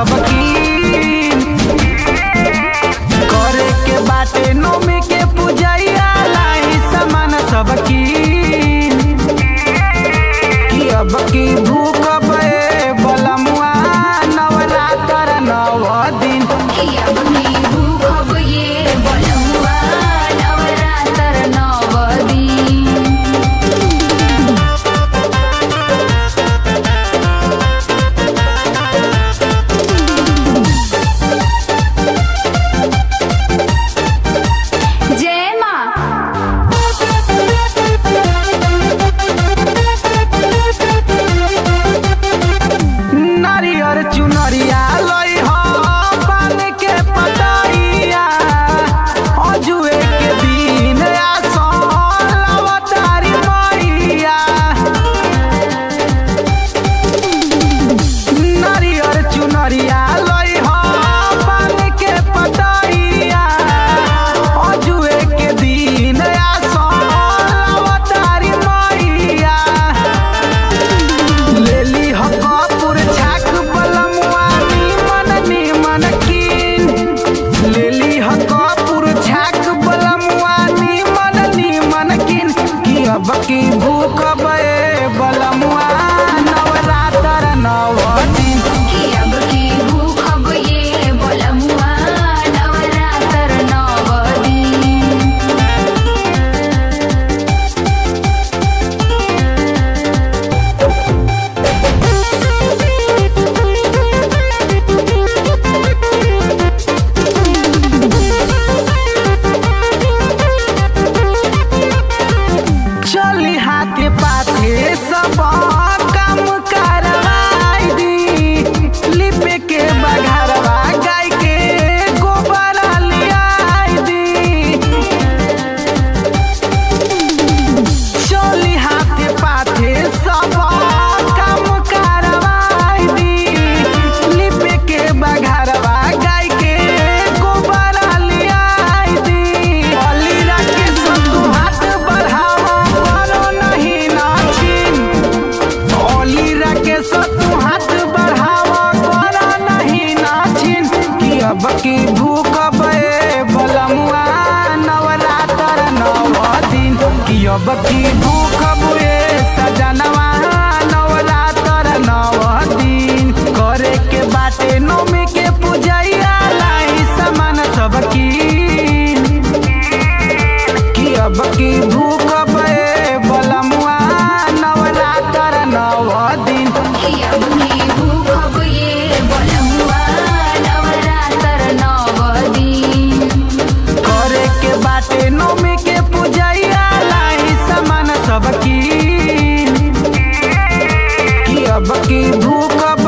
सबकी करे के बाटे नौमी के पूजैया लाई सामान सबकी कि अब की भूख बलमुआ नवरात्र 9 दिन चुनरिया लई हो पान के पटाइया अजुए के दिन आसलवतारी मैया नारियर चुनरिया लई हो पान के पटाइया अजुए के दिन आसलवतारी मैया लेली हो कपूर छाक अब की भूख बलमुआ नवरात्र 9 दिन अब की भूख बलमुआ नवरात्र 9 दिन चली हाथे पाथे सब काम करवाई दी लिपे के बघरवा गाय के गोबर लियाई दी चली हाथे पाथे सब काम करवाई दी लिपे के बघरवा गाय के गोबर लियाई दी अली रखे सब हाथ बढ़ावा हाथ बढ़ावा करा नहीं नाचिन कि अब की भूख बलमुआ नवरात्र 9 दिन कि अब की भूख सजनवा नवरात्र 9 दिन करे के बाटे नौमी के पूजैया लाई सामान सबकी कि अब की भूख बलमुआ नवरात्र 9 दिन अब की भूख बलमुआ नवरात्र 9 दिन करे के बाटे नौमी के पूजैया लाई सामान सबकी कि अब की भूख